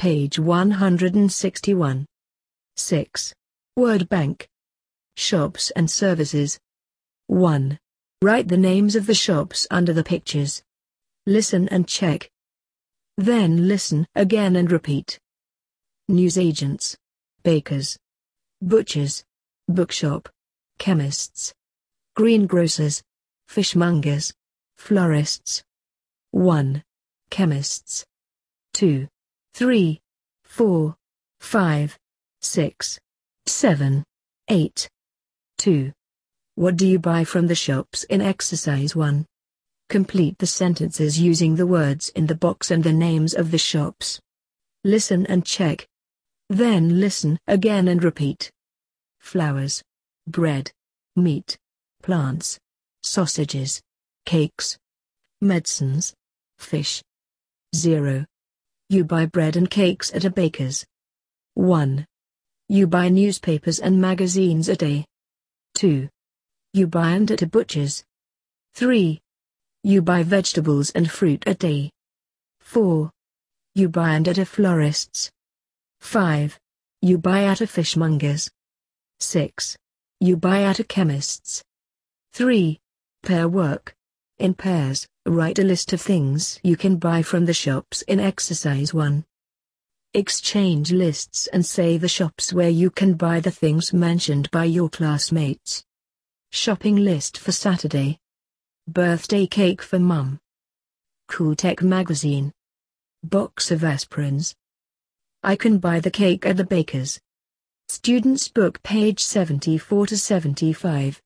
page 161. 6. Word bank. Shops and services. 1. Write the names of the shops under the pictures. Listen and check. Then listen again and repeat. Newsagents, bakers, butchers, bookshop, chemists, greengrocers, fishmongers, florists. 1. Chemists. 2, 3, 4, 5, 6, 7, 8. 2. What do you buy from the shops in exercise 1? Complete the sentences using the words in the box and the names of the shops. Listen and check. Then listen again and repeat. Flowers, bread, meat, plants, sausages, cakes, medicines, fish. 0. You buy bread and cakes at a baker's. 1. You buy newspapers and magazines a day. 2. You buy and at a butcher's. 3. You buy vegetables and fruit a day. 4. You buy and at a florist's. 5. You buy at a fishmonger's. 6. You buy at a chemist's. 3. Pair work. In pairs, write a list of things you can buy from the shops in exercise 1. Exchange lists and say the shops where you can buy the things mentioned by your classmates. Shopping list for Saturday. Birthday cake for Mum. Cooltech magazine. Box of aspirins. I can buy the cake at the baker's. Student's book page 74 to 75.